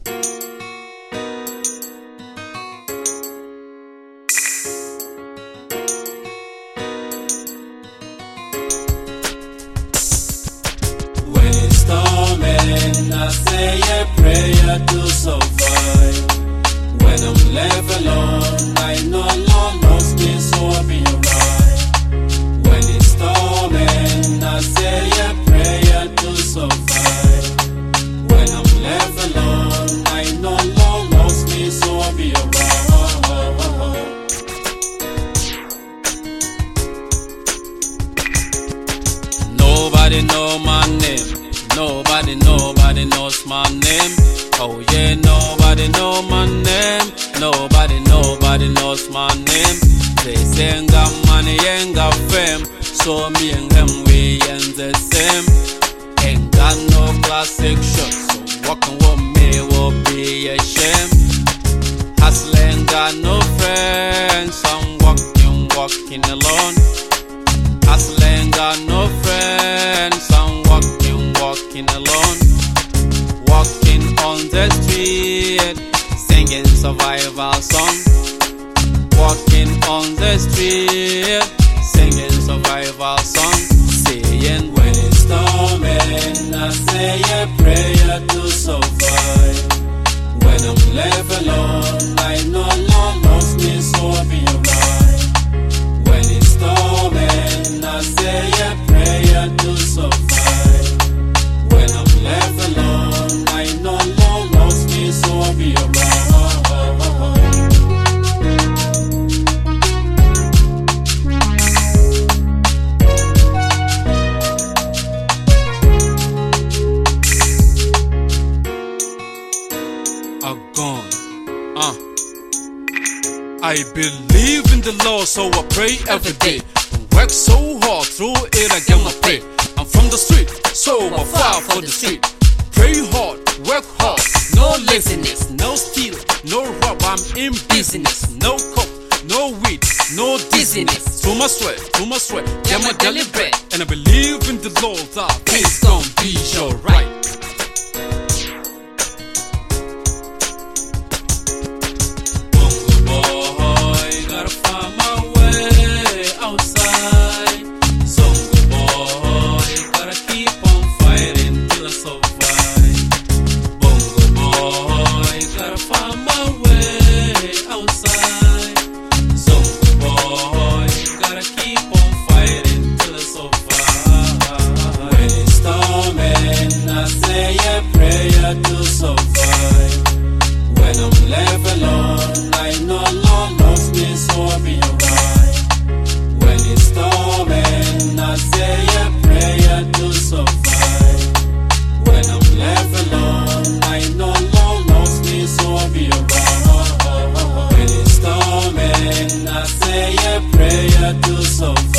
When it's storming, I say a prayer to survive. When I'm left alone, I know Lord loves me, so I'll be alright. When it's storming, I say a prayer to survive. When I'm left alone, I know Lord loves me, so I'll be alright. Nobody know my name. Nobody knows my name. Oh yeah, nobody know my name. Nobody knows my name. They say ain't got money, ain't got fame. So me and them, we ain't the same. Ain't got no classic shots, so walking with me will be a shame. Hustle ain't got no friends, I'm walking alone. Hustle ain't got no friends, I'm walking alone. Walking on the street, singing survival song. Walking on the street, singing survival song. Saying when it's storming, I say a prayer to survive. When I'm left alone, I know Lord loves me, so I'll be alright. When it's storming, I say a prayer to survive. When I'm left alone, I know Lord loves me, so I'll be alright. I'm gone. I believe in the Lord, so I pray every day. Work so hard, through it I get my pay. I'm from the street, so I fight for the street. Pray hard, work hard, no laziness, no steal, no rob, I'm in business. No coke, no weed, no dizziness. Through my sweat, get my daily bread. And I believe in the Lord that things gon' be alright. To survive. When I'm left alone, I know Lord loves me, so I'll be alright. When it's storming, I say a prayer to survive. When I'm left alone, I know Lord loves me, so I'll be alright. When it's storming, I say a prayer to survive.